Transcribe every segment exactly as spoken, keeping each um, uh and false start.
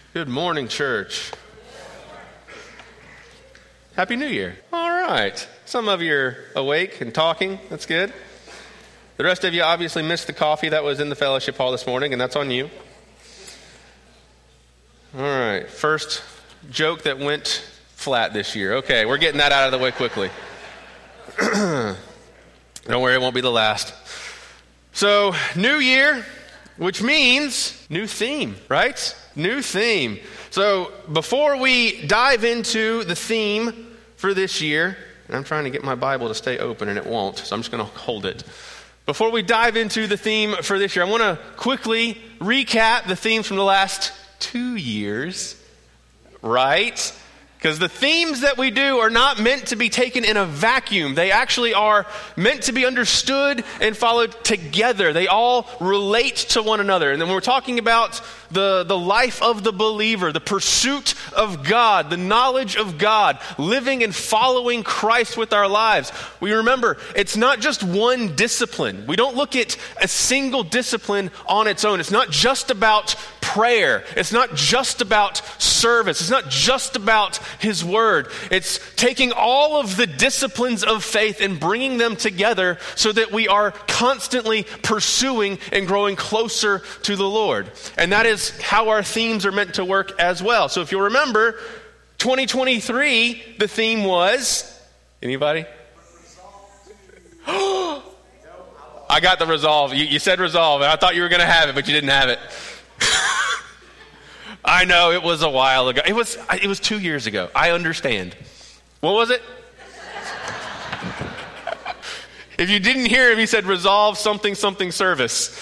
Good morning, church. Happy New Year. All right. Some of you are awake and talking. That's good. The rest of you obviously missed the coffee that was in the fellowship hall this morning, and that's on you. All right. First joke that went flat this year. Okay, we're getting that out of the way quickly. Don't worry, it won't be the last. So, new year, which means new theme, right? New theme. So before we dive into the theme for this year, and I'm trying to get my Bible to stay open and it won't, so I'm just going to hold it. Before we dive into the theme for this year, I want to quickly recap the themes from the last two years, right? Because the themes that we do are not meant to be taken in a vacuum. They actually are meant to be understood and followed together. They all relate to one another. And then when we're talking about the, the life of the believer, the pursuit of God, the knowledge of God, living and following Christ with our lives, we remember it's not just one discipline. We don't look at a single discipline on its own. It's not just about prayer. It's not just about service. It's not just about His Word. It's taking all of the disciplines of faith and bringing them together so that we are constantly pursuing and growing closer to the Lord. And that is how our themes are meant to work as well. So if you'll remember, twenty twenty-three, the theme was, anybody? I got the resolve. You, you said resolve, and I thought you were going to have it, but you didn't have it. I know, it was a while ago. It was it was two years ago. I understand. What was it? If you didn't hear him, he said resolve something, something service.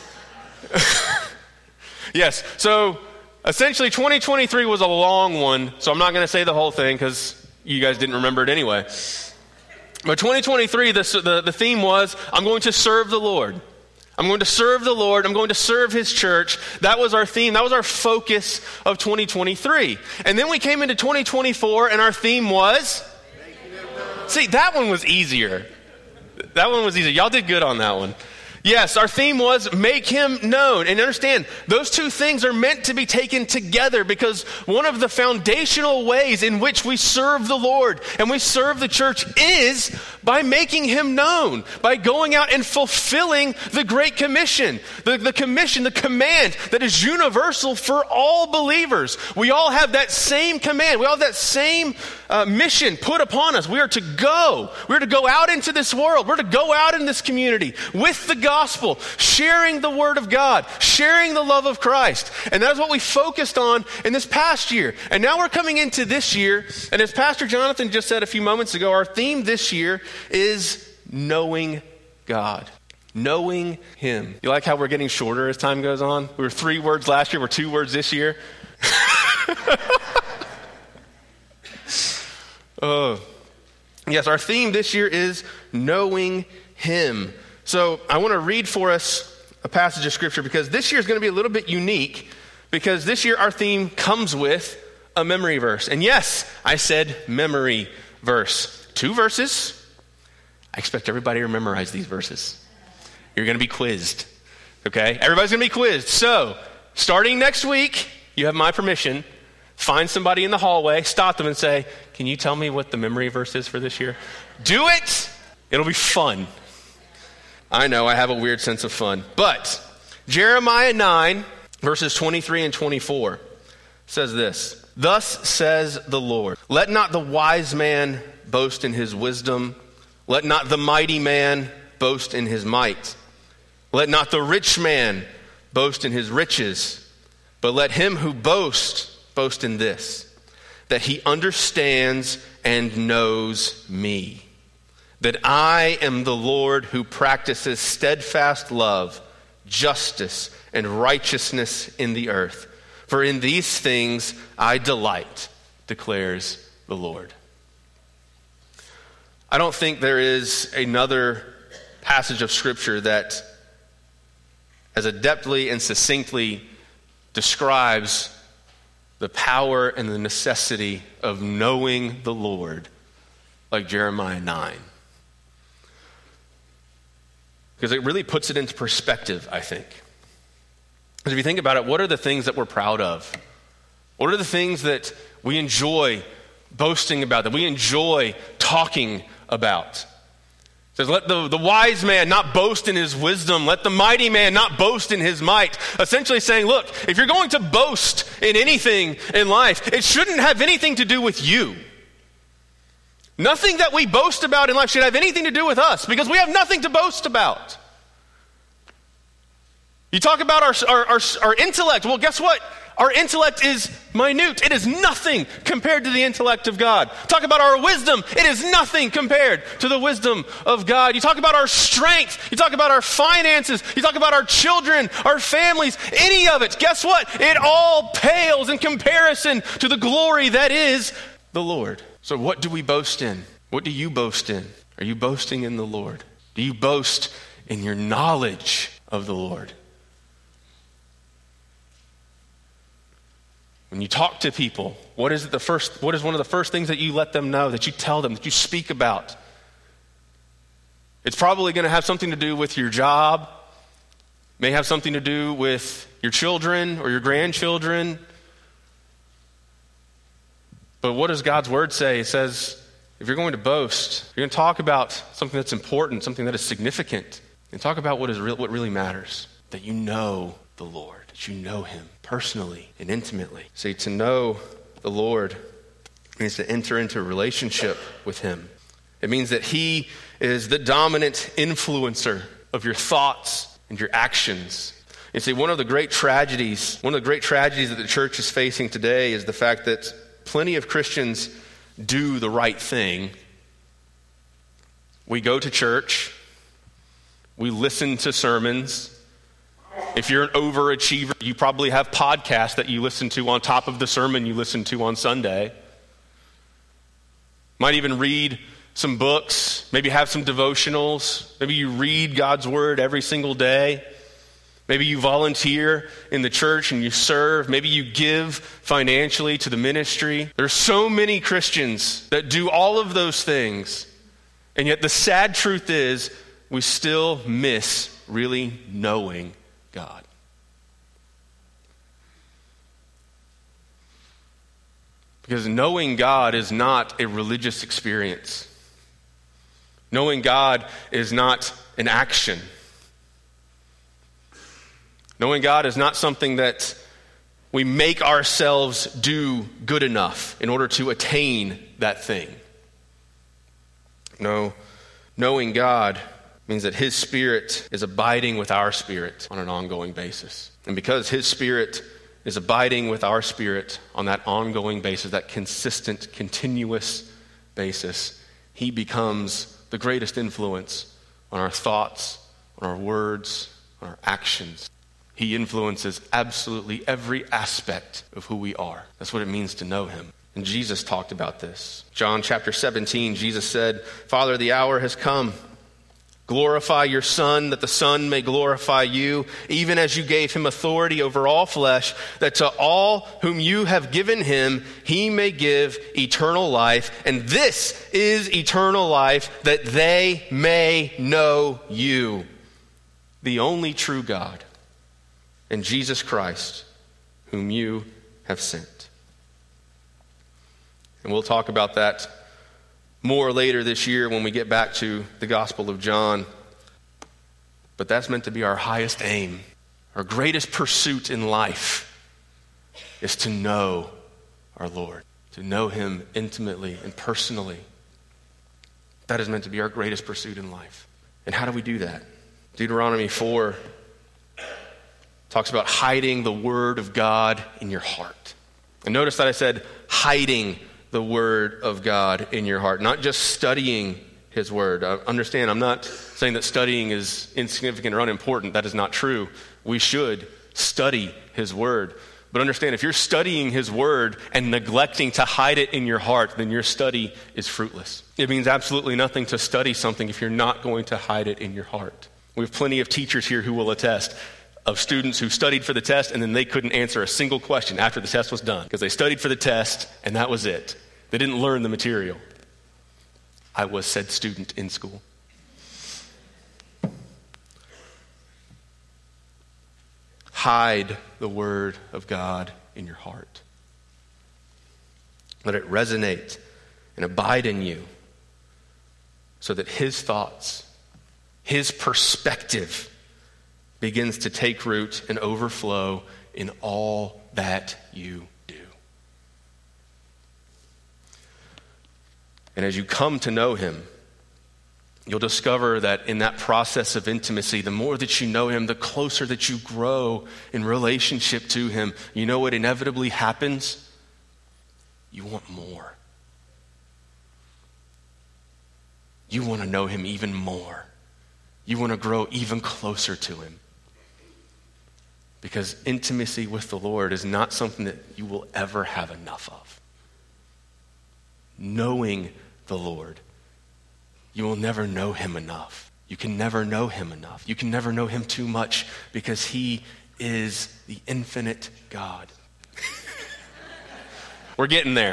Yes, so essentially twenty twenty-three was a long one, so I'm not going to say the whole thing because you guys didn't remember it anyway. But twenty twenty-three, the, the, the theme was, I'm going to serve the Lord. I'm going to serve the Lord. I'm going to serve His church. That was our theme. That was our focus of twenty twenty-three. And then we came into twenty twenty-four and our theme was? See, that one was easier. That one was easier. Y'all did good on that one. Yes, our theme was make Him known. And understand, those two things are meant to be taken together because one of the foundational ways in which we serve the Lord and we serve the church is by making Him known, by going out and fulfilling the Great Commission, the, the commission, the command that is universal for all believers. We all have that same command. We all have that same uh, mission put upon us. We are to go. We're to go out into this world. We're to go out in this community with the gospel, sharing the word of God, sharing the love of Christ. And that's what we focused on in this past year. And now we're coming into this year, and as Pastor Jonathan just said a few moments ago, our theme this year is knowing God. Knowing Him. You like how we're getting shorter as time goes on? We were three words last year, we're two words this year. Oh, yes, our theme this year is knowing Him. So I want to read for us a passage of Scripture because this year is going to be a little bit unique because this year our theme comes with a memory verse. And yes, I said memory verse. Two verses. I expect everybody to memorize these verses. You're going to be quizzed, okay? Everybody's going to be quizzed. So starting next week, you have my permission. Find somebody in the hallway, stop them and say, can you tell me what the memory verse is for this year? Do it. It'll be fun. I know, I have a weird sense of fun. But Jeremiah nine, verses twenty-three and twenty-four says this. Thus says the Lord, let not the wise man boast in his wisdom. Let not the mighty man boast in his might. Let not the rich man boast in his riches. But let him who boasts boast in this, that he understands and knows me. That I am the Lord who practices steadfast love, justice, and righteousness in the earth. For in these things I delight, declares the Lord. I don't think there is another passage of Scripture that as adeptly and succinctly describes the power and the necessity of knowing the Lord like Jeremiah nine. Because it really puts it into perspective, I think. Because if you think about it, what are the things that we're proud of What are the things that we enjoy boasting about, that we enjoy talking about? It says, let the, the wise man not boast in his wisdom. Let the mighty man not boast in his might. Essentially saying, look, if you're going to boast in anything in life, it shouldn't have anything to do with you. Nothing that we boast about in life should have anything to do with us, because we have nothing to boast about. You talk about our, our, our, our intellect. Well, guess what? Our intellect is minute. It is nothing compared to the intellect of God. Talk about our wisdom. It is nothing compared to the wisdom of God. You talk about our strength. You talk about our finances. You talk about our children, our families, any of it. Guess what? It all pales in comparison to the glory that is the Lord. So what do we boast in? What do you boast in? Are you boasting in the Lord? Do you boast in your knowledge of the Lord? When you talk to people, what is it the first, what is one of the first things that you let them know, that you tell them, that you speak about? It's probably going to have something to do with your job, may have something to do with your children or your grandchildren. But what does God's word say? It says, if you're going to boast, you're going to talk about something that's important, something that is significant, and talk about what is real, what really matters, that you know the Lord. You know him personally and intimately. See, to know the Lord means to enter into a relationship with him. It means that he is the dominant influencer of your thoughts and your actions. You see, one of the great tragedies, one of the great tragedies that the church is facing today is the fact that plenty of Christians do the right thing. We go to church, we listen to sermons. If you're an overachiever, you probably have podcasts that you listen to on top of the sermon you listen to on Sunday. Might even read some books, maybe have some devotionals. Maybe you read God's word every single day. Maybe you volunteer in the church and you serve. Maybe you give financially to the ministry. There's so many Christians that do all of those things, and yet the sad truth is we still miss really knowing God. Because knowing God is not a religious experience. Knowing God is not an action. Knowing God is not something that we make ourselves do good enough in order to attain that thing. No, knowing God means that his Spirit is abiding with our spirit on an ongoing basis. And because his Spirit is abiding with our spirit on that ongoing basis, that consistent, continuous basis, he becomes the greatest influence on our thoughts, on our words, on our actions. He influences absolutely every aspect of who we are. That's what it means to know him. And Jesus talked about this. John chapter seventeen, Jesus said, "Father, the hour has come. Glorify your Son, that the Son may glorify you, even as you gave him authority over all flesh, that to all whom you have given him, he may give eternal life. And this is eternal life, that they may know you, the only true God, and Jesus Christ, whom you have sent." And we'll talk about that more later this year when we get back to the Gospel of John. But that's meant to be our highest aim. Our greatest pursuit in life is to know our Lord, to know him intimately and personally. That is meant to be our greatest pursuit in life. And how do we do that? Deuteronomy four talks about hiding the word of God in your heart. And notice that I said hiding the word of God in your heart, not just studying his word. Uh, understand, I'm not saying that studying is insignificant or unimportant. That is not true. We should study his word. But understand, if you're studying his word and neglecting to hide it in your heart, then your study is fruitless. It means absolutely nothing to study something if you're not going to hide it in your heart. We have plenty of teachers here who will attest of students who studied for the test and then they couldn't answer a single question after the test was done because they studied for the test and that was it. They didn't learn the material. I was said student in school. Hide the word of God in your heart. Let it resonate and abide in you so that his thoughts, his perspective begins to take root and overflow in all that you do. And as you come to know him, you'll discover that in that process of intimacy, the more that you know him, the closer that you grow in relationship to him. You know what inevitably happens? You want more. You want to know him even more. You want to grow even closer to him. Because intimacy with the Lord is not something that you will ever have enough of. Knowing the Lord, you will never know him enough. You can never know him enough. You can never know him too much because he is the infinite God. We're getting there.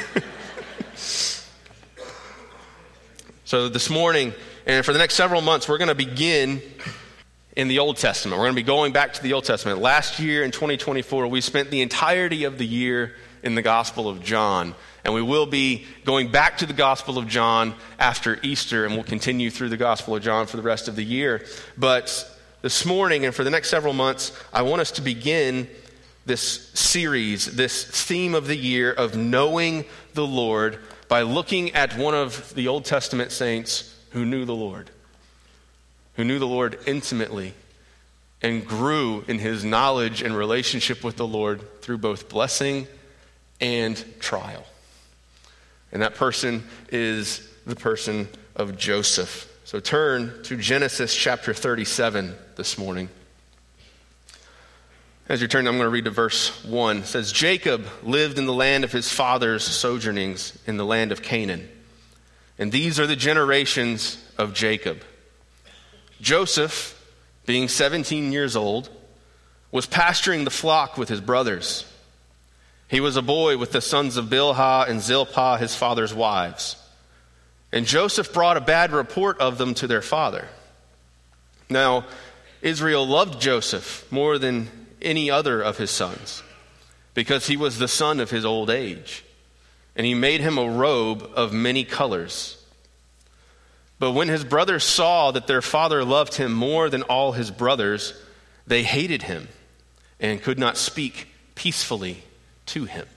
So this morning, and for the next several months, we're going to begin in the Old Testament. We're going to be going back to the Old Testament. Last year in twenty twenty-four, we spent the entirety of the year in the Gospel of John. And we will be going back to the Gospel of John after Easter, and we'll continue through the Gospel of John for the rest of the year. But this morning and for the next several months, I want us to begin this series, this theme of the year of knowing the Lord by looking at one of the Old Testament saints who knew the Lord, who knew the Lord intimately and grew in his knowledge and relationship with the Lord through both blessing and trial. And that person is the person of Joseph. So turn to Genesis chapter thirty-seven this morning. As you turn, I'm going to read to verse one. It says, Jacob lived in the land of his father's sojournings in the land of Canaan. And these are the generations of Jacob. Joseph, being seventeen years old, was pasturing the flock with his brothers. He was a boy with the sons of Bilhah and Zilpah, his father's wives. And Joseph brought a bad report of them to their father. Now, Israel loved Joseph more than any other of his sons, because he was the son of his old age. And he made him a robe of many colors. But when his brothers saw that their father loved him more than all his brothers, they hated him and could not speak peacefully to him.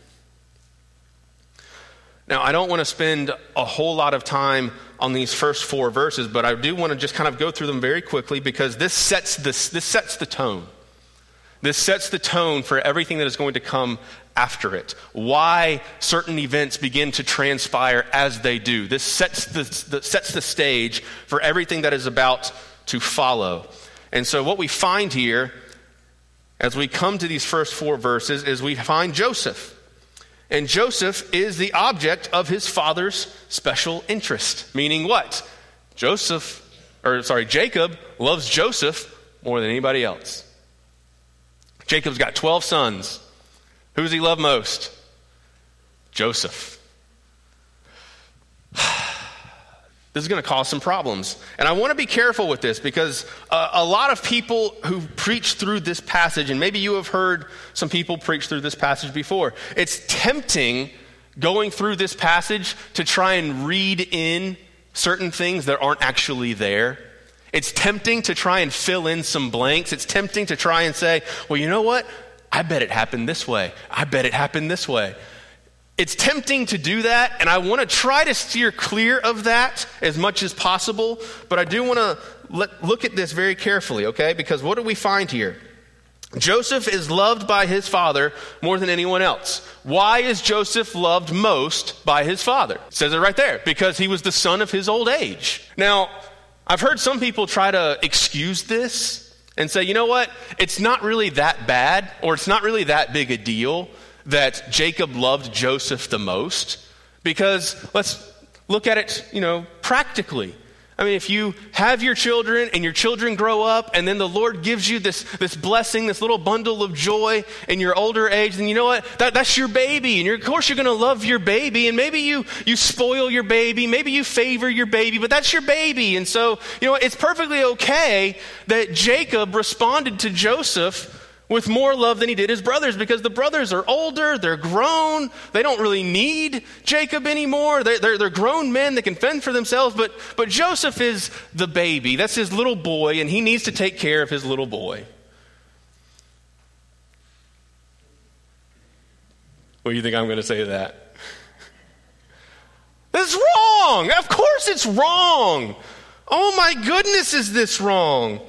Now, I don't want to spend a whole lot of time on these first four verses, but I do want to just kind of go through them very quickly because this sets this, this sets the tone. This sets the tone for everything that is going to come after it. Why certain events begin to transpire as they do. This sets the, the sets the stage for everything that is about to follow. And so what we find here as we come to these first four verses is we find Joseph. And Joseph is the object of his father's special interest. Meaning what? Joseph, or sorry, Jacob loves Joseph more than anybody else. Jacob's got twelve sons. Who does he love most? Joseph. This is going to cause some problems. And I want to be careful with this because uh, a lot of people who preach through this passage, and maybe you have heard some people preach through this passage before, it's tempting going through this passage to try and read in certain things that aren't actually there. It's tempting to try and fill in some blanks. It's tempting to try and say, well, you know what? I bet it happened this way. I bet it happened this way. It's tempting to do that, and I want to try to steer clear of that as much as possible, but I do want to let, look at this very carefully, okay? Because what do we find here? Joseph is loved by his father more than anyone else. Why is Joseph loved most by his father? It says it right there. Because he was the son of his old age. Now, I've heard some people try to excuse this and say, you know what? It's not really that bad, or it's not really that big a deal that Jacob loved Joseph the most, because let's look at it, you know, practically. I mean, if you have your children and your children grow up and then the Lord gives you this, this blessing, this little bundle of joy in your older age, then you know what? That, that's your baby. And you're, of course you're going to love your baby. And maybe you, you spoil your baby. Maybe you favor your baby, but that's your baby. And so, you know, it's perfectly okay that Jacob responded to Joseph with more love than he did his brothers, because the brothers are older, they're grown, they don't really need Jacob anymore. They're, they're, they're grown men that can fend for themselves, but, but Joseph is the baby. That's his little boy, and he needs to take care of his little boy. What do you think I'm going to say to that? This is wrong. Of course it's wrong. Oh my goodness, is this wrong?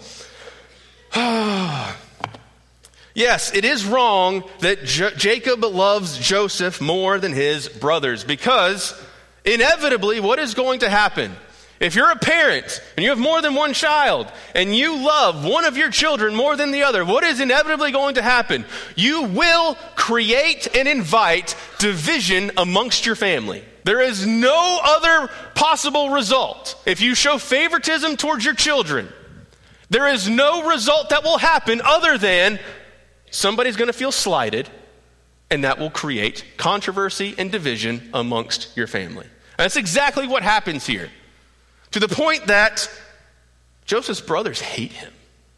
Yes, it is wrong that J- Jacob loves Joseph more than his brothers, because inevitably what is going to happen? If you're a parent and you have more than one child and you love one of your children more than the other, what is inevitably going to happen? You will create and invite division amongst your family. There is no other possible result. If you show favoritism towards your children, there is no result that will happen other than somebody's going to feel slighted, and that will create controversy and division amongst your family. And that's exactly what happens here, to the point that Joseph's brothers hate him.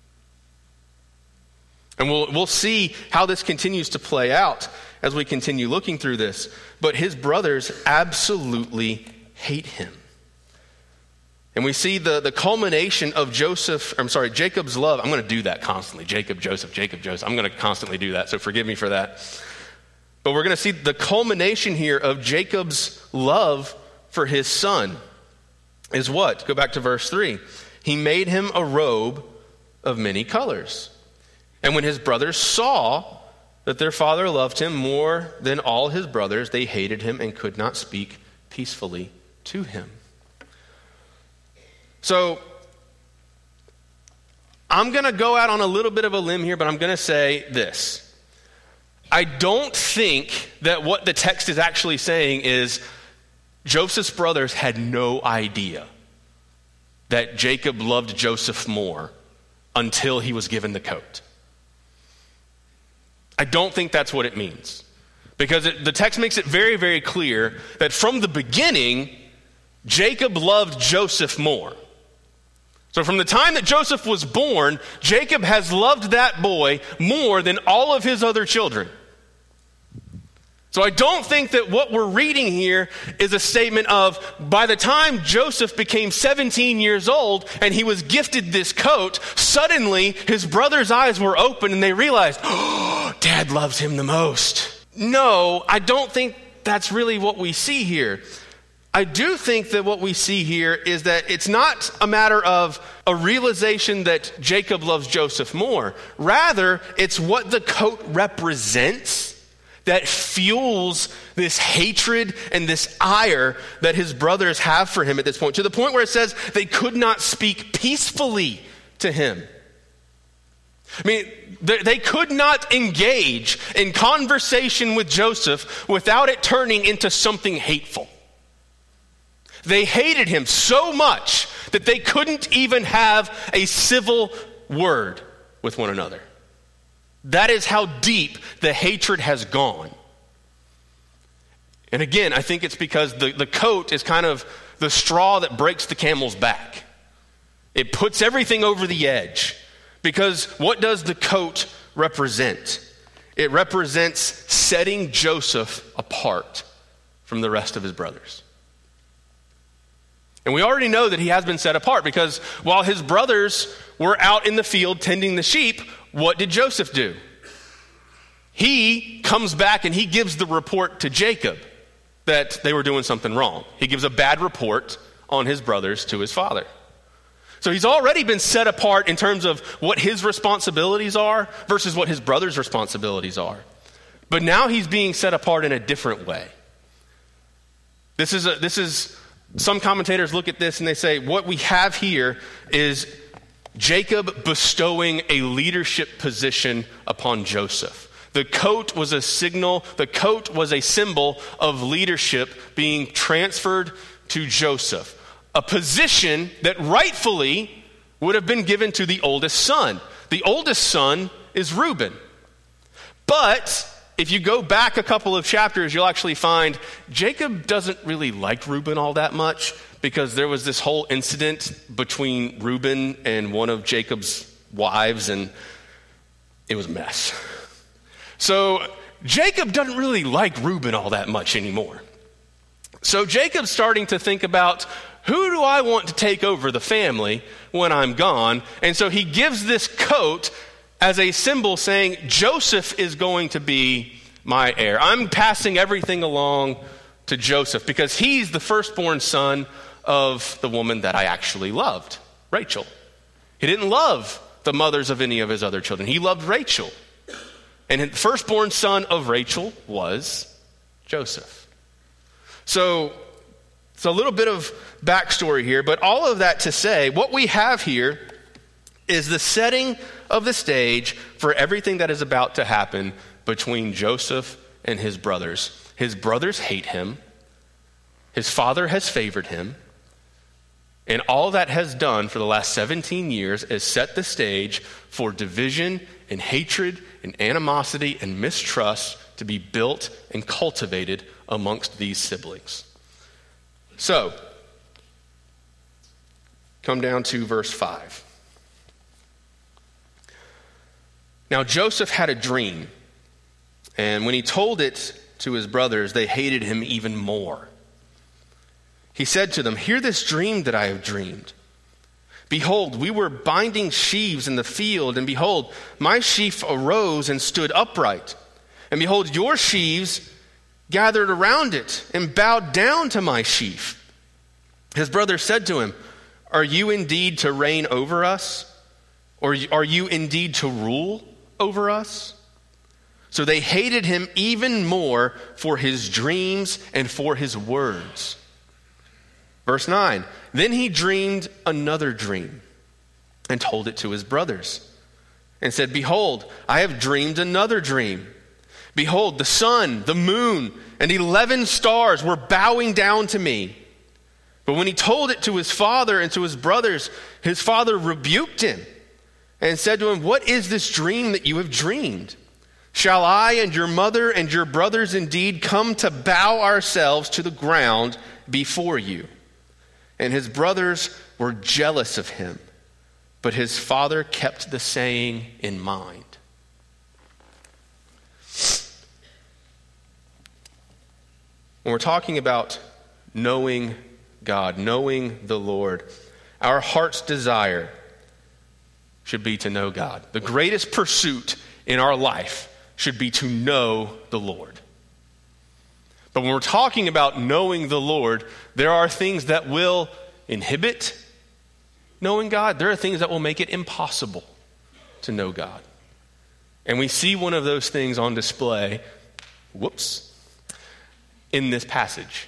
And we'll, we'll see how this continues to play out as we continue looking through this. But his brothers absolutely hate him. And we see the, the culmination of Joseph, I'm sorry, Jacob's love. I'm going to do that constantly. Jacob, Joseph, Jacob, Joseph. I'm going to constantly do that, so forgive me for that. But we're going to see the culmination here of Jacob's love for his son is what? Go back to verse three. He made him a robe of many colors. And when his brothers saw that their father loved him more than all his brothers, they hated him and could not speak peacefully to him. So, I'm going to go out on a little bit of a limb here, but I'm going to say this. I don't think that what the text is actually saying is Joseph's brothers had no idea that Jacob loved Joseph more until he was given the coat. I don't think that's what it means. Because it, the text makes it very, very clear that from the beginning, Jacob loved Joseph more. So from the time that Joseph was born, Jacob has loved that boy more than all of his other children. So I don't think that what we're reading here is a statement of, by the time Joseph became seventeen years old and he was gifted this coat, suddenly his brothers' eyes were open and they realized, oh, Dad loves him the most. No, I don't think that's really what we see here. I do think that what we see here is that it's not a matter of a realization that Jacob loves Joseph more. Rather, it's what the coat represents that fuels this hatred and this ire that his brothers have for him at this point, to the point where it says they could not speak peacefully to him. I mean, they, they could not engage in conversation with Joseph without it turning into something hateful. They hated him so much that they couldn't even have a civil word with one another. That is how deep the hatred has gone. And again, I think it's because the, the coat is kind of the straw that breaks the camel's back. It puts everything over the edge. Because what does the coat represent? It represents setting Joseph apart from the rest of his brothers. And we already know that he has been set apart, because while his brothers were out in the field tending the sheep, what did Joseph do? He comes back and he gives the report to Jacob that they were doing something wrong. He gives a bad report on his brothers to his father. So he's already been set apart in terms of what his responsibilities are versus what his brothers' responsibilities are. But now he's being set apart in a different way. This is a, this is... Some commentators look at this and they say, what we have here is Jacob bestowing a leadership position upon Joseph. The coat was a signal, the coat was a symbol of leadership being transferred to Joseph. A position that rightfully would have been given to the oldest son. The oldest son is Reuben. But if you go back a couple of chapters, you'll actually find Jacob doesn't really like Reuben all that much, because there was this whole incident between Reuben and one of Jacob's wives, and it was a mess. So Jacob doesn't really like Reuben all that much anymore. So Jacob's starting to think about, who do I want to take over the family when I'm gone? And so he gives this coat as a symbol saying, Joseph is going to be my heir. I'm passing everything along to Joseph because he's the firstborn son of the woman that I actually loved, Rachel. He didn't love the mothers of any of his other children. He loved Rachel. And the firstborn son of Rachel was Joseph. So it's a little bit of backstory here, but all of that to say, what we have here is the setting of the stage for everything that is about to happen between Joseph and his brothers. His brothers hate him. His father has favored him. And all that has done for the last seventeen years is set the stage for division and hatred and animosity and mistrust to be built and cultivated amongst these siblings. So, come down to verse five. Now Joseph had a dream, and when he told it to his brothers, they hated him even more. He said to them, hear this dream that I have dreamed. Behold, we were binding sheaves in the field, and behold, my sheaf arose and stood upright. And behold, your sheaves gathered around it and bowed down to my sheaf. His brother said to him, are you indeed to reign over us? Or are you indeed to rule over us? So they hated him even more for his dreams and for his words. Verse nine, then he dreamed another dream and told it to his brothers and said, behold, I have dreamed another dream. Behold, the sun, the moon, and eleven stars were bowing down to me. But when he told it to his father and to his brothers, his father rebuked him and said to him, what is this dream that you have dreamed? Shall I and your mother and your brothers indeed come to bow ourselves to the ground before you? And his brothers were jealous of him, but his father kept the saying in mind. When we're talking about knowing God, knowing the Lord, our heart's desire should be to know God. The greatest pursuit in our life should be to know the Lord. But when we're talking about knowing the Lord, there are things that will inhibit knowing God. There are things that will make it impossible to know God. And we see one of those things on display, whoops, in this passage.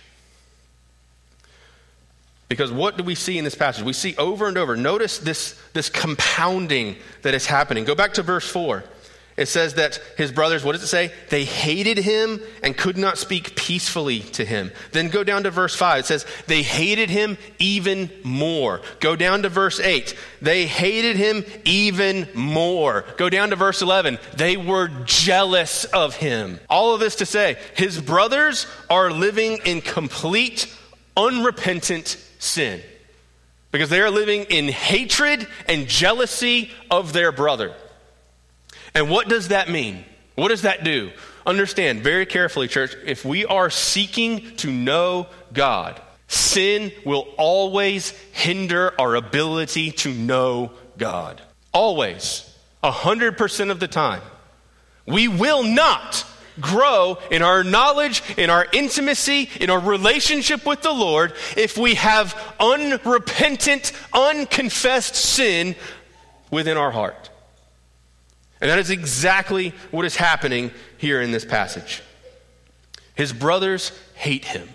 Because what do we see in this passage? We see over and over. Notice this, this compounding that is happening. Go back to verse four. It says that his brothers, what does it say? They hated him and could not speak peacefully to him. Then go down to verse five. It says they hated him even more. Go down to verse eight. They hated him even more. Go down to verse eleven. They were jealous of him. All of this to say, his brothers are living in complete, unrepentant sin. Because they are living in hatred and jealousy of their brother. And what does that mean? What does that do? Understand very carefully, church, if we are seeking to know God, sin will always hinder our ability to know God. Always. A hundred percent of the time. We will not grow in our knowledge, in our intimacy, in our relationship with the Lord if we have unrepentant, unconfessed sin within our heart. And that is exactly what is happening here in this passage. His brothers hate him.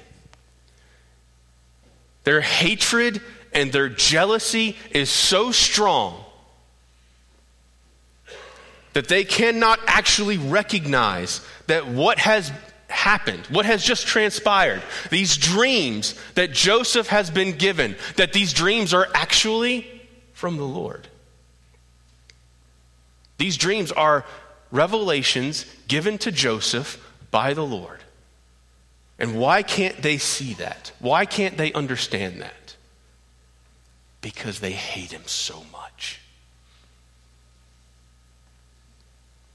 Their hatred and their jealousy is so strong that they cannot actually recognize that what has happened, what has just transpired, these dreams that Joseph has been given, that these dreams are actually from the Lord. These dreams are revelations given to Joseph by the Lord. And why can't they see that? Why can't they understand that? Because they hate him so much.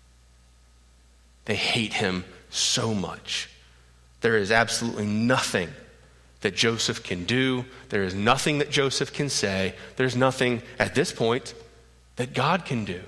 They hate him so much. There is absolutely nothing that Joseph can do. There is nothing that Joseph can say. There's nothing at this point that God can do.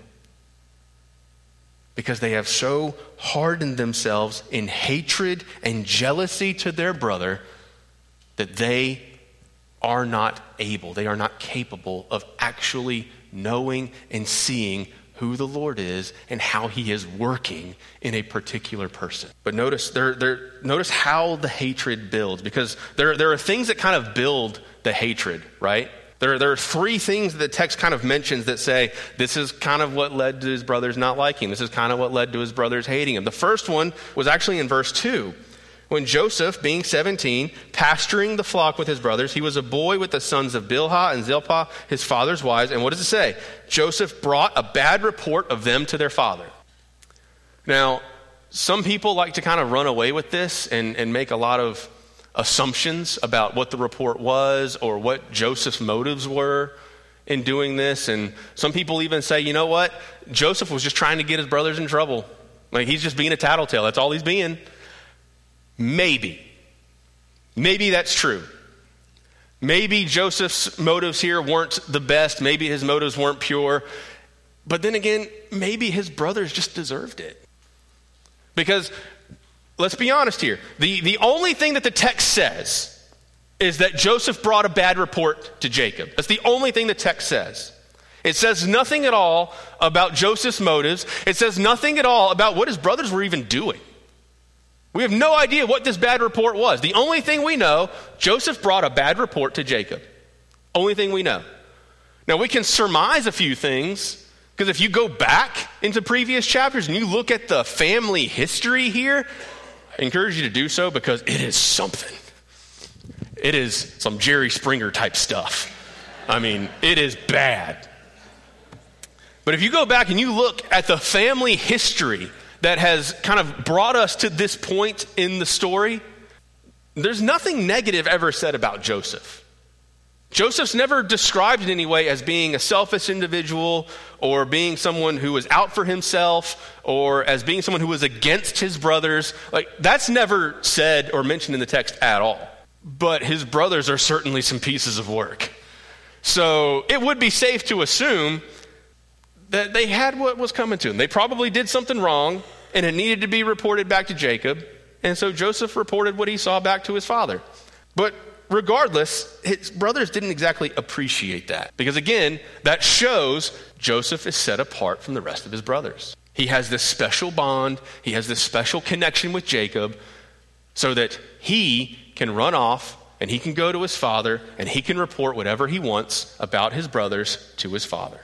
Because they have so hardened themselves in hatred and jealousy to their brother that they are not able, they are not capable of actually knowing and seeing who the Lord is and how he is working in a particular person. But notice there, there, notice how the hatred builds, because there, there are things that kind of build the hatred, right? There, there are three things that the text kind of mentions that say, this is kind of what led to his brothers not liking him. This is kind of what led to his brothers hating him. The first one was actually in verse two. When Joseph, being seventeen, pasturing the flock with his brothers, he was a boy with the sons of Bilhah and Zilpah, his father's wives. And what does it say? Joseph brought a bad report of them to their father. Now, some people like to kind of run away with this and, and make a lot of assumptions about what the report was or what Joseph's motives were in doing this. And some people even say, you know what? Joseph was just trying to get his brothers in trouble. Like, he's just being a tattletale. That's all he's being. Maybe. Maybe that's true. Maybe Joseph's motives here weren't the best. Maybe his motives weren't pure. But then again, maybe his brothers just deserved it. Because, let's be honest here, the, the only thing that the text says is that Joseph brought a bad report to Jacob. That's the only thing the text says. It says nothing at all about Joseph's motives. It says nothing at all about what his brothers were even doing. We have no idea what this bad report was. The only thing we know, Joseph brought a bad report to Jacob. Only thing we know. Now, we can surmise a few things, because if you go back into previous chapters and you look at the family history here, I encourage you to do so, because it is something. It is some Jerry Springer type stuff. I mean, it is bad. But if you go back and you look at the family history that has kind of brought us to this point in the story, there's nothing negative ever said about Joseph. Joseph's never described in any way as being a selfish individual or being someone who was out for himself or as being someone who was against his brothers. Like, that's never said or mentioned in the text at all. But his brothers are certainly some pieces of work. So it would be safe to assume that they had what was coming to them. They probably did something wrong, and it needed to be reported back to Jacob. And so Joseph reported what he saw back to his father. But regardless, his brothers didn't exactly appreciate that. Because again, that shows Joseph is set apart from the rest of his brothers. He has this special bond. He has this special connection with Jacob so that he can run off and he can go to his father and he can report whatever he wants about his brothers to his father.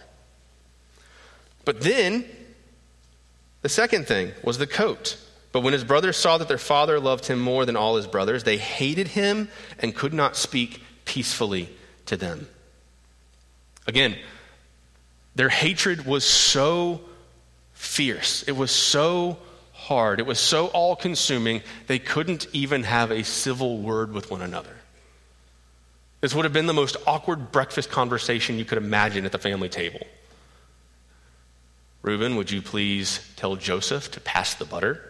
But then, the second thing was the coat. But when his brothers saw that their father loved him more than all his brothers, they hated him and could not speak peacefully to them. Again, their hatred was so fierce. It was so hard. It was so all-consuming, they couldn't even have a civil word with one another. This would have been the most awkward breakfast conversation you could imagine at the family table. Reuben, would you please tell Joseph to pass the butter?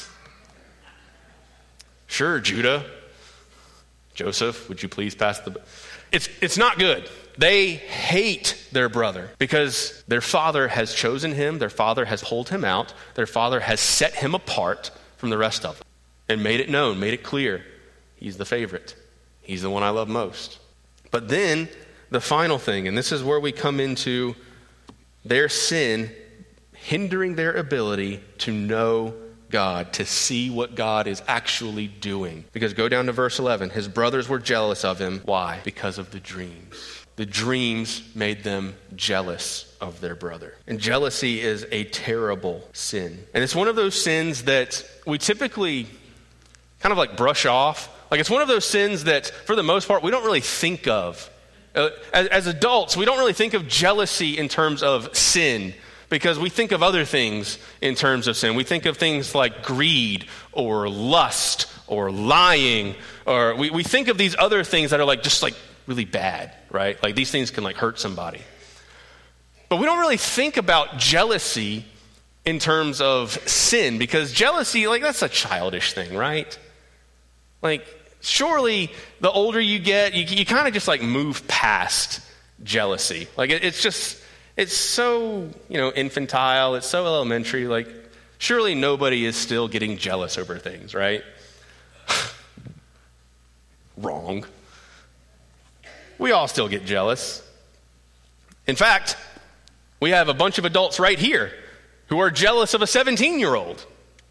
Sure, Judah. Joseph, would you please pass the butter? It's, it's not good. They hate their brother because their father has chosen him. Their father has pulled him out. Their father has set him apart from the rest of them and made it known, made it clear. He's the favorite. He's the one I love most. But then the final thing, and this is where we come into their sin hindering their ability to know God, to see what God is actually doing. Because go down to verse eleven. His brothers were jealous of him. Why? Because of the dreams. The dreams made them jealous of their brother. And jealousy is a terrible sin. And it's one of those sins that we typically kind of like brush off. Like, it's one of those sins that, for the most part, we don't really think of. Uh, as, as adults, we don't really think of jealousy in terms of sin, because we think of other things in terms of sin. We think of things like greed or lust or lying, or we, we think of these other things that are like just like really bad, right? Like these things can like hurt somebody. But we don't really think about jealousy in terms of sin, because jealousy, like, that's a childish thing, right? Like, surely the older you get, you, you kind of just like move past jealousy. Like, it, it's just, it's so, you know, infantile, it's so elementary. Like, surely nobody is still getting jealous over things, right? Wrong. We all still get jealous. In fact, we have a bunch of adults right here who are jealous of a seventeen-year-old.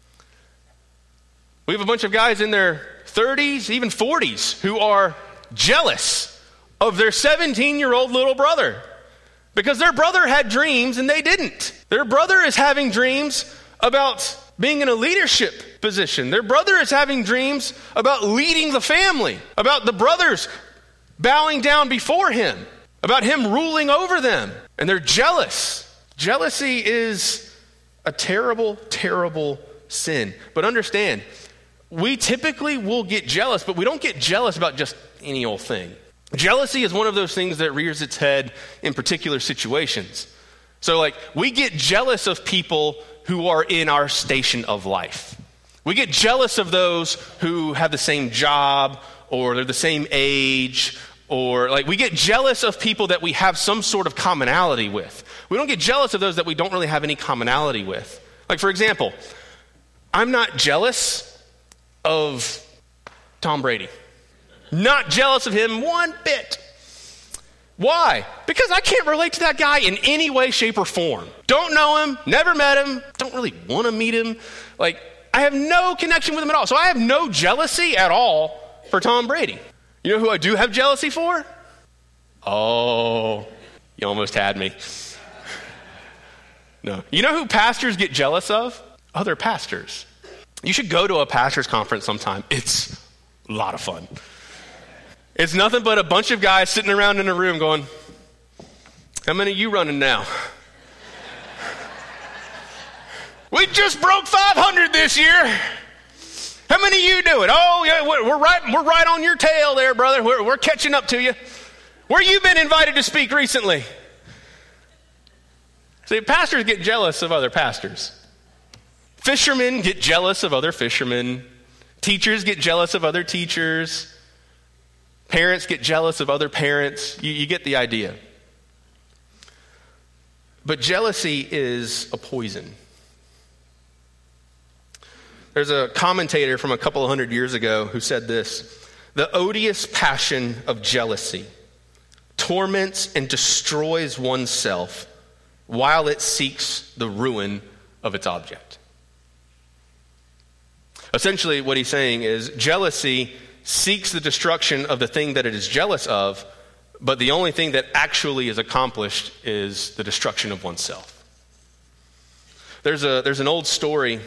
We have a bunch of guys in their thirties, even forties, who are jealous of their seventeen-year-old little brother because their brother had dreams and they didn't. Their brother is having dreams about being in a leadership position. Their brother is having dreams about leading the family, about the brothers bowing down before him, about him ruling over them. And they're jealous. Jealousy is a terrible, terrible sin. But understand, we typically will get jealous, but we don't get jealous about just any old thing. Jealousy is one of those things that rears its head in particular situations. So like, we get jealous of people who are in our station of life. We get jealous of those who have the same job, or they're the same age, or like we get jealous of people that we have some sort of commonality with. We don't get jealous of those that we don't really have any commonality with. Like, for example, I'm not jealous of Tom Brady. Not jealous of him one bit. Why? Because I can't relate to that guy in any way, shape, or form. Don't know him, never met him, don't really want to meet him. Like, I have no connection with him at all. So I have no jealousy at all for Tom Brady. You know who I do have jealousy for? Oh, you almost had me. No. You know who pastors get jealous of? Other pastors. You should go to a pastor's conference sometime. It's a lot of fun. It's nothing but a bunch of guys sitting around in a room going, how many are you running now? We just broke five hundred this year. How many of you do it? Oh, yeah, we're right, we're right on your tail there, brother. We're, we're catching up to you. Where you been invited to speak recently? See, pastors get jealous of other pastors. Fishermen get jealous of other fishermen. Teachers get jealous of other teachers. Parents get jealous of other parents. You, you get the idea. But jealousy is a poison. There's a commentator from a couple of hundred years ago who said this: the odious passion of jealousy torments and destroys oneself while it seeks the ruin of its object. Essentially, what he's saying is jealousy seeks the destruction of the thing that it is jealous of, but the only thing that actually is accomplished is the destruction of oneself. There's a there's an old story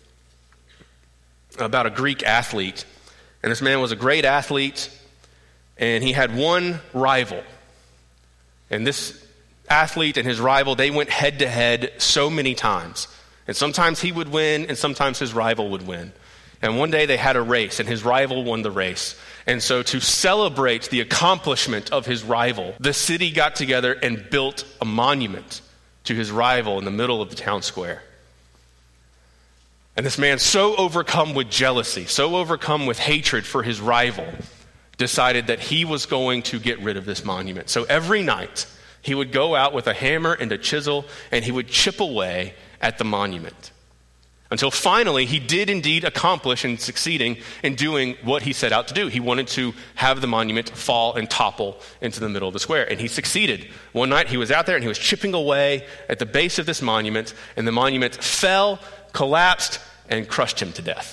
about a Greek athlete, and this man was a great athlete, and he had one rival. And this athlete and his rival, they went head to head so many times. And sometimes he would win, and sometimes his rival would win. And one day they had a race, and his rival won the race. And so to celebrate the accomplishment of his rival, the city got together and built a monument to his rival in the middle of the town square. And this man, so overcome with jealousy, so overcome with hatred for his rival, decided that he was going to get rid of this monument. So every night, he would go out with a hammer and a chisel, and he would chip away at the monument. Until finally, he did indeed accomplish in succeeding in doing what he set out to do. He wanted to have the monument fall and topple into the middle of the square, and he succeeded. One night, he was out there, and he was chipping away at the base of this monument, and the monument fell, collapsed, and crushed him to death.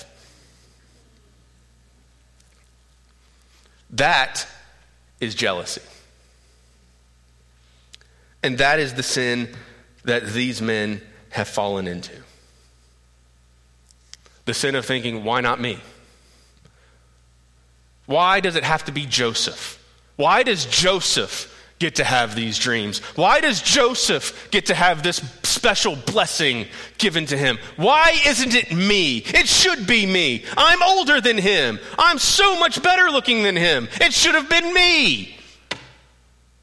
That is jealousy. And that is the sin that these men have fallen into. The sin of thinking, why not me? Why does it have to be Joseph? Why does Joseph get to have these dreams? Why does Joseph get to have this special blessing given to him? Why isn't it me? It should be me. I'm older than him. I'm so much better looking than him. It should have been me.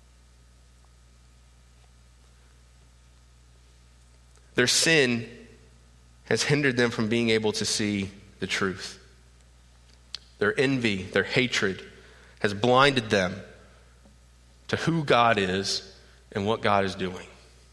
Their sin has hindered them from being able to see the truth. Their envy, their hatred has blinded them to who God is and what God is doing.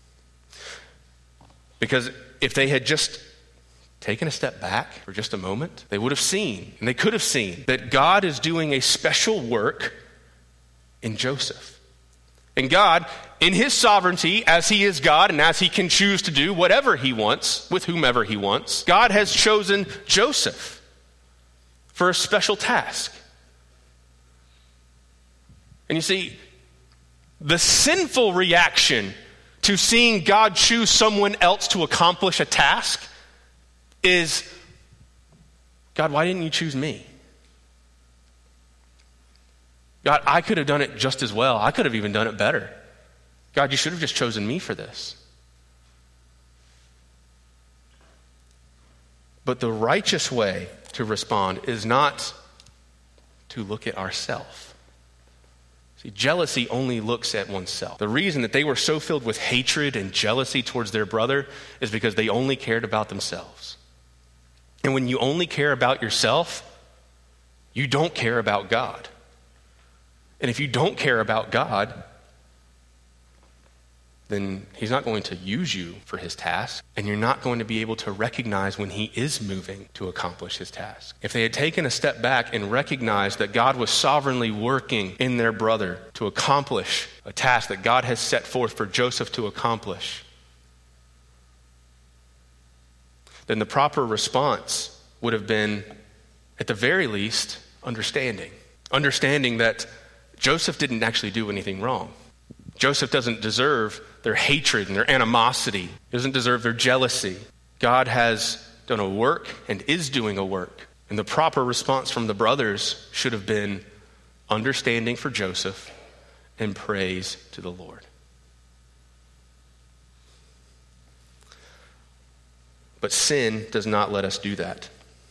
Because if they had just taken a step back for just a moment, they would have seen, and they could have seen, that God is doing a special work in Joseph. And God, in his sovereignty, as he is God and as he can choose to do whatever he wants with whomever he wants, God has chosen Joseph for a special task. And you see, the sinful reaction to seeing God choose someone else to accomplish a task is, God, why didn't you choose me? God, I could have done it just as well. I could have even done it better. God, you should have just chosen me for this. But the righteous way to respond is not to look at ourselves. See, jealousy only looks at oneself. The reason that they were so filled with hatred and jealousy towards their brother is because they only cared about themselves. And when you only care about yourself, you don't care about God. And if you don't care about God, then he's not going to use you for his task, and you're not going to be able to recognize when he is moving to accomplish his task. If they had taken a step back and recognized that God was sovereignly working in their brother to accomplish a task that God has set forth for Joseph to accomplish, then the proper response would have been, at the very least, understanding. Understanding that Joseph didn't actually do anything wrong. Joseph doesn't deserve their hatred and their animosity. He doesn't deserve their jealousy. God has done a work and is doing a work. And the proper response from the brothers should have been understanding for Joseph and praise to the Lord. But sin does not let us do that.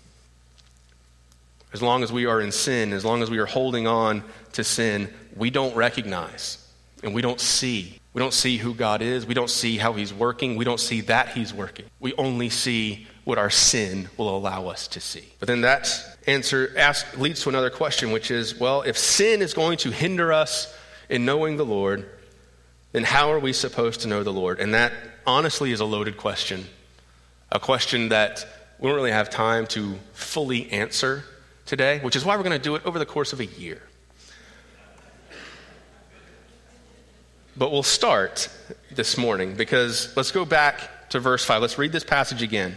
As long as we are in sin, as long as we are holding on to sin, we don't recognize and we don't see. We don't see who God is. We don't see how he's working. We don't see that he's working. We only see what our sin will allow us to see. But then that answer ask, leads to another question, which is, well, if sin is going to hinder us in knowing the Lord, then how are we supposed to know the Lord? And that honestly is a loaded question, a question that we don't really have time to fully answer today, which is why we're going to do it over the course of a year. But we'll start this morning because let's go back to verse five. Let's read this passage again.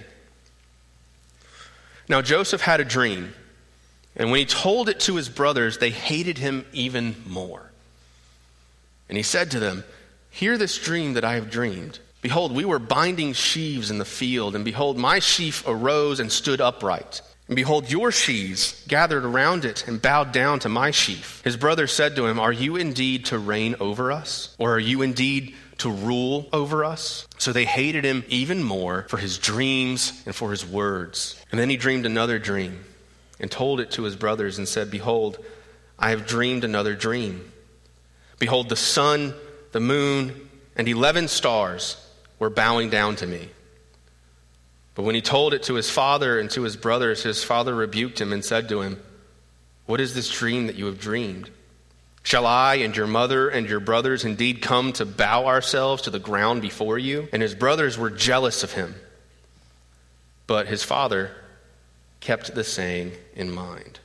Now Joseph had a dream, and when he told it to his brothers, they hated him even more. And he said to them, "Hear this dream that I have dreamed. Behold, we were binding sheaves in the field, and behold, my sheaf arose and stood upright. And behold, your sheaves gathered around it and bowed down to my sheaf." His brothers said to him, "Are you indeed to reign over us? Or are you indeed to rule over us?" So they hated him even more for his dreams and for his words. And then he dreamed another dream and told it to his brothers and said, "Behold, I have dreamed another dream. Behold, the sun, the moon, and eleven stars were bowing down to me." But when he told it to his father and to his brothers, his father rebuked him and said to him, "What is this dream that you have dreamed? Shall I and your mother and your brothers indeed come to bow ourselves to the ground before you?" And his brothers were jealous of him. But his father kept the saying in mind.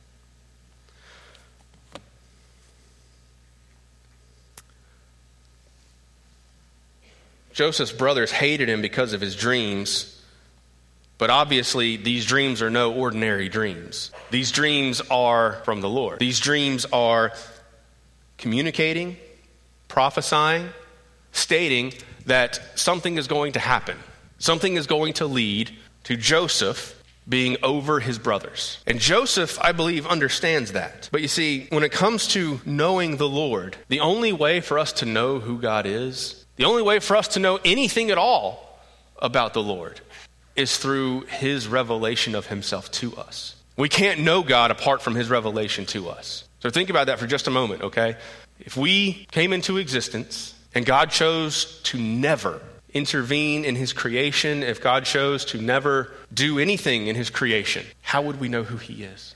Joseph's brothers hated him because of his dreams. But obviously, these dreams are no ordinary dreams. These dreams are from the Lord. These dreams are communicating, prophesying, stating that something is going to happen. Something is going to lead to Joseph being over his brothers. And Joseph, I believe, understands that. But you see, when it comes to knowing the Lord, the only way for us to know who God is, the only way for us to know anything at all about the Lord, is through his revelation of himself to us. We can't know God apart from his revelation to us. So think about that for just a moment, okay? If we came into existence and God chose to never intervene in his creation, if God chose to never do anything in his creation, how would we know who he is?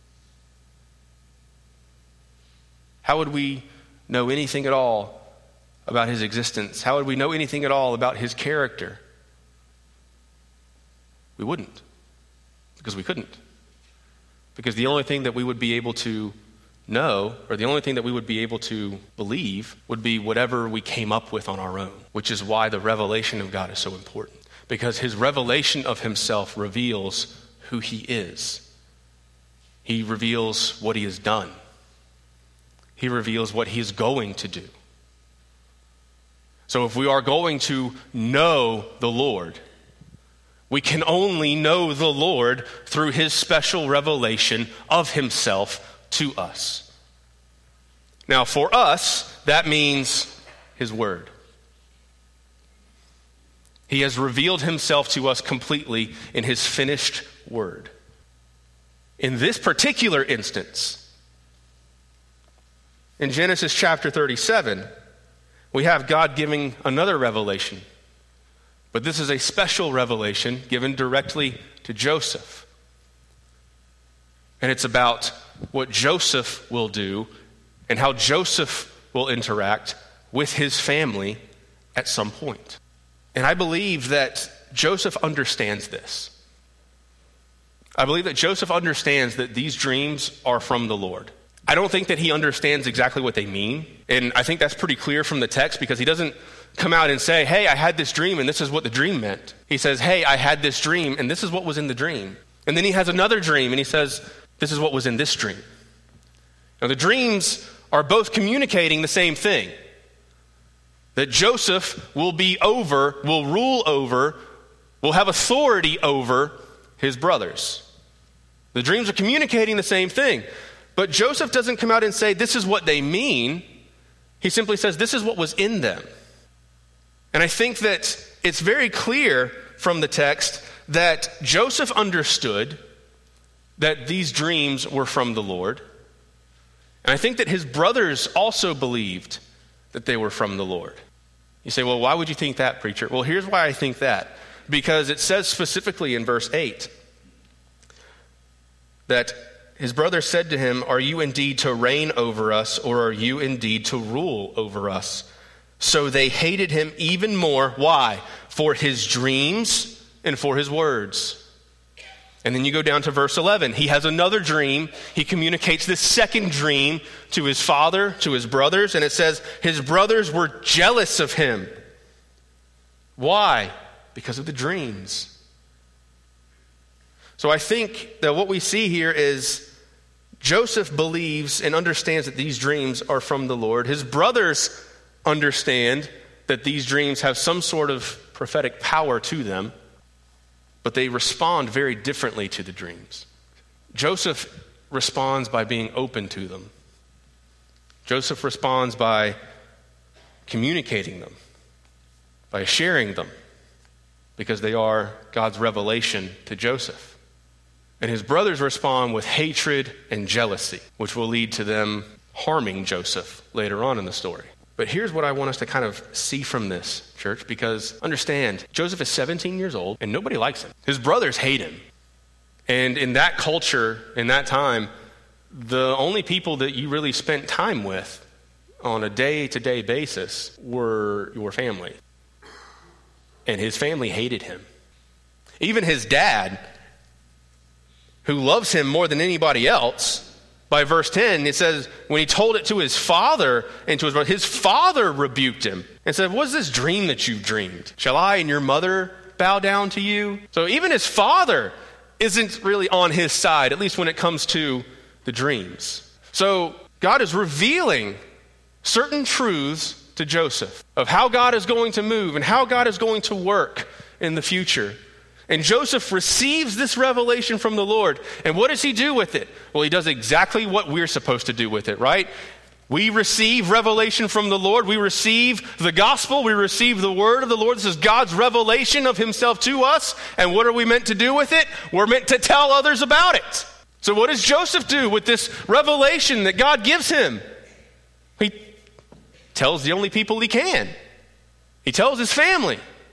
How would we know anything at all about his existence? How would we know anything at all about his character? We wouldn't, because we couldn't. Because the only thing that we would be able to know, or the only thing that we would be able to believe, would be whatever we came up with on our own, which is why the revelation of God is so important. Because his revelation of himself reveals who he is. He reveals what he has done. He reveals what he is going to do. So if we are going to know the Lord, we can only know the Lord through his special revelation of himself to us. Now, for us, that means his word. He has revealed himself to us completely in his finished word. In this particular instance, in Genesis chapter thirty-seven, we have God giving another revelation. But this is a special revelation given directly to Joseph. And it's about what Joseph will do and how Joseph will interact with his family at some point. And I believe that Joseph understands this. I believe that Joseph understands that these dreams are from the Lord. I don't think that he understands exactly what they mean. And I think that's pretty clear from the text, because he doesn't come out and say, hey, I had this dream and this is what the dream meant. He says, hey, I had this dream and this is what was in the dream. And then he has another dream and he says, this is what was in this dream. Now, the dreams are both communicating the same thing. That Joseph will be over, will rule over, will have authority over his brothers. The dreams are communicating the same thing. But Joseph doesn't come out and say, this is what they mean. He simply says, this is what was in them. And I think that it's very clear from the text that Joseph understood that these dreams were from the Lord. And I think that his brothers also believed that they were from the Lord. You say, well, why would you think that, preacher? Well, here's why I think that. Because it says specifically in verse eight that his brother said to him, are you indeed to reign over us, or are you indeed to rule over us? So they hated him even more. Why? For his dreams and for his words. And then you go down to verse eleven. He has another dream. He communicates this second dream to his father, to his brothers, and it says his brothers were jealous of him. Why? Because of the dreams. So I think that what we see here is Joseph believes and understands that these dreams are from the Lord. His brothers understand that these dreams have some sort of prophetic power to them, but they respond very differently to the dreams. Joseph responds by being open to them. Joseph responds by communicating them, by sharing them, because they are God's revelation to Joseph. And his brothers respond with hatred and jealousy, which will lead to them harming Joseph later on in the story. But here's what I want us to kind of see from this, church, because understand, Joseph is seventeen years old and nobody likes him. His brothers hate him. And in that culture, in that time, the only people that you really spent time with on a day-to-day basis were your family. And his family hated him. Even his dad, who loves him more than anybody else, by verse ten, it says, when he told it to his father and to his brother, his father rebuked him and said, what is this dream that you've dreamed? Shall I and your mother bow down to you? So even his father isn't really on his side, at least when it comes to the dreams. So God is revealing certain truths to Joseph of how God is going to move and how God is going to work in the future. And Joseph receives this revelation from the Lord. And what does he do with it? Well, he does exactly what we're supposed to do with it, right? We receive revelation from the Lord. We receive the gospel. We receive the word of the Lord. This is God's revelation of himself to us. And what are we meant to do with it? We're meant to tell others about it. So what does Joseph do with this revelation that God gives him? He tells the only people he can. He tells his family.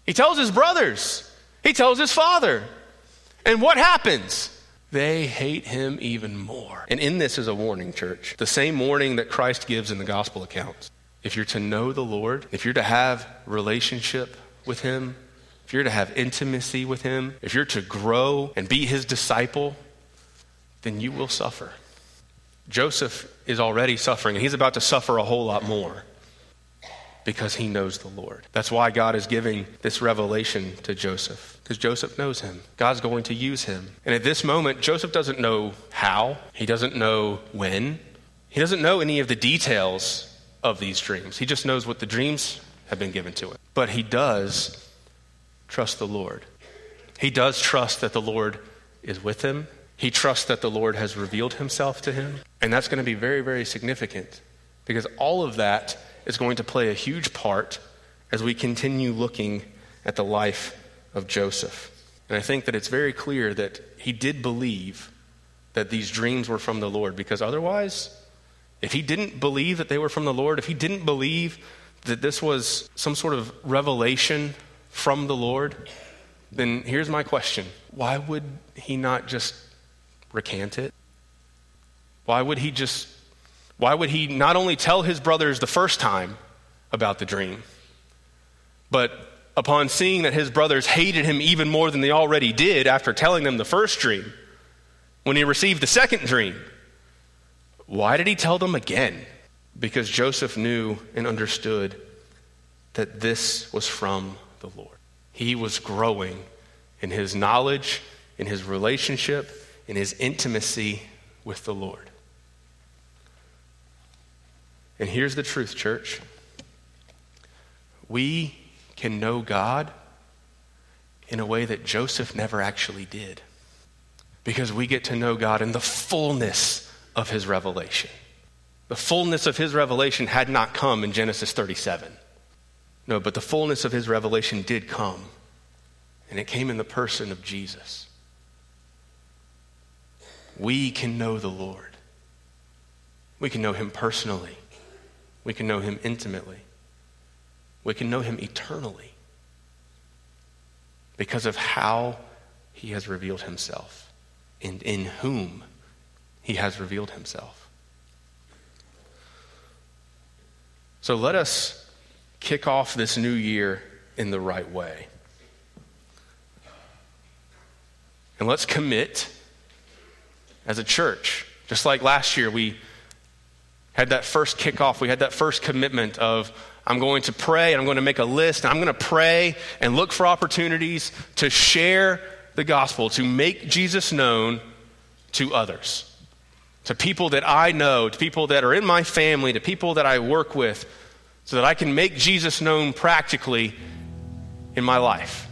He tells his brothers. He tells his father. And what happens? They hate him even more. And in this is a warning, church. The same warning that Christ gives in the gospel accounts. If you're to know the Lord, if you're to have relationship with him, if you're to have intimacy with him, if you're to grow and be his disciple, then you will suffer. Joseph is already suffering, and he's about to suffer a whole lot more because he knows the Lord. That's why God is giving this revelation to Joseph, because Joseph knows him. God's going to use him. And at this moment, Joseph doesn't know how. He doesn't know when. He doesn't know any of the details of these dreams. He just knows what the dreams have been given to him. But he does trust the Lord. He does trust that the Lord is with him. He trusts that the Lord has revealed himself to him. And that's going to be very, very significant, because all of that is going to play a huge part as we continue looking at the life of Joseph. And I think that it's very clear that he did believe that these dreams were from the Lord, because otherwise, if he didn't believe that they were from the Lord, if he didn't believe that this was some sort of revelation from the Lord, then here's my question. Why would he not just recant it? Why would he just, why would he not only tell his brothers the first time about the dream, but upon seeing that his brothers hated him even more than they already did after telling them the first dream, when he received the second dream, why did he tell them again? Because Joseph knew and understood that this was from the Lord. He was growing in his knowledge, in his relationship, in his intimacy with the Lord. And here's the truth, church. We can know God in a way that Joseph never actually did, because we get to know God in the fullness of his revelation. The fullness of his revelation had not come in Genesis thirty-seven. No, but the fullness of his revelation did come, and it came in the person of Jesus. We can know the Lord. We can know him personally. We can know him intimately. We can know him eternally because of how he has revealed himself and in whom he has revealed himself. So let us kick off this new year in the right way. And let's commit as a church. Just like last year, we had that first kickoff. We had that first commitment of, I'm going to pray and I'm going to make a list. And I'm going to pray and look for opportunities to share the gospel, to make Jesus known to others, to people that I know, to people that are in my family, to people that I work with, so that I can make Jesus known practically in my life.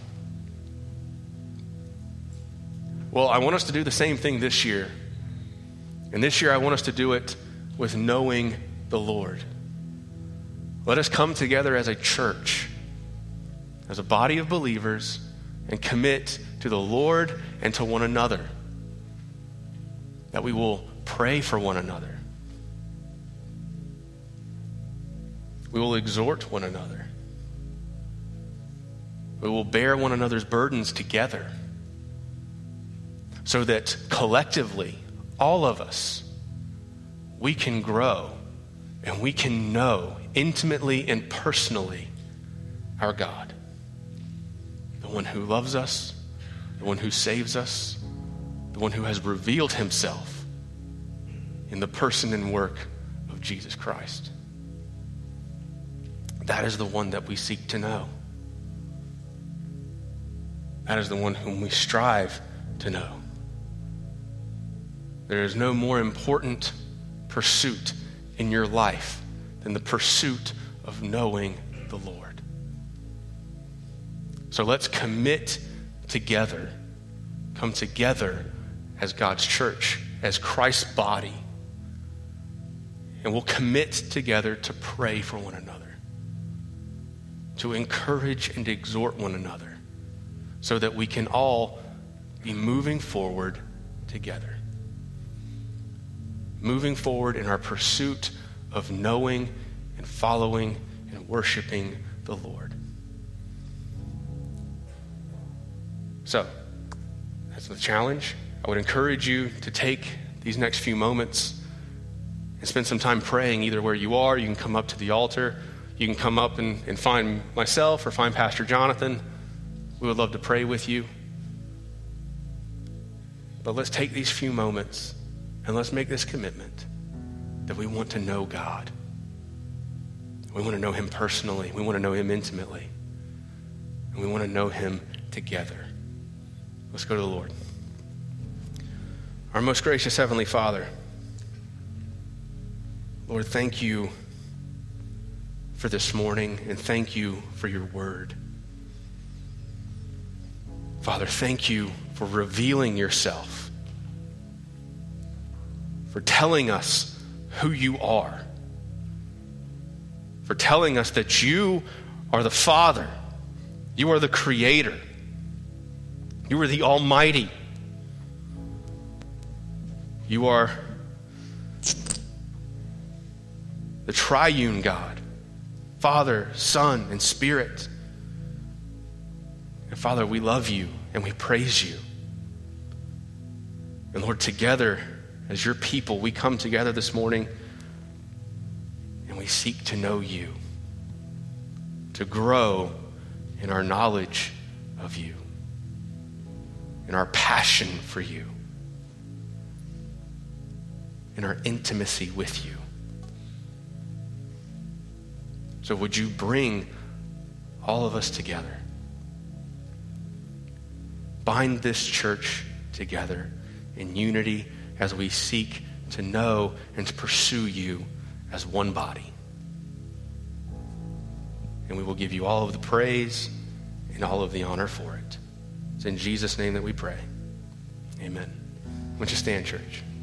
Well, I want us to do the same thing this year. And this year I want us to do it with knowing the Lord. Let us come together as a church, as a body of believers, and commit to the Lord and to one another, that we will pray for one another. We will exhort one another. We will bear one another's burdens together, so that collectively, all of us, we can grow and we can know intimately and personally our God, the one who loves us, the one who saves us, the one who has revealed himself in the person and work of Jesus Christ. That is the one that we seek to know. That is the one whom we strive to know. There is no more important pursuit in your life than the pursuit of knowing the Lord. So let's commit together, come together as God's church, as Christ's body, and we'll commit together to pray for one another, to encourage and exhort one another, so that we can all be moving forward together. Moving forward in our pursuit of knowing and following and worshiping the Lord. So, that's the challenge. I would encourage you to take these next few moments and spend some time praying either where you are. You can come up to the altar. You can come up and, and find myself or find Pastor Jonathan. We would love to pray with you. But let's take these few moments and let's make this commitment that we want to know God. We want to know him personally. We want to know him intimately. And we want to know him together. Let's go to the Lord. Our most gracious Heavenly Father, Lord, thank you for this morning, and thank you for your word. Father, thank you for revealing yourself, for telling us who you are, for telling us that you are the Father, you are the Creator, you are the Almighty, you are the triune God, Father, Son, and Spirit. And Father, we love you and we praise you. And Lord, together as your people, we come together this morning and we seek to know you, to grow in our knowledge of you, in our passion for you, in our intimacy with you. So would you bring all of us together? Bind this church together in unity as we seek to know and to pursue you as one body. And we will give you all of the praise and all of the honor for it. It's in Jesus' name that we pray. Amen. Why don't you stand, church?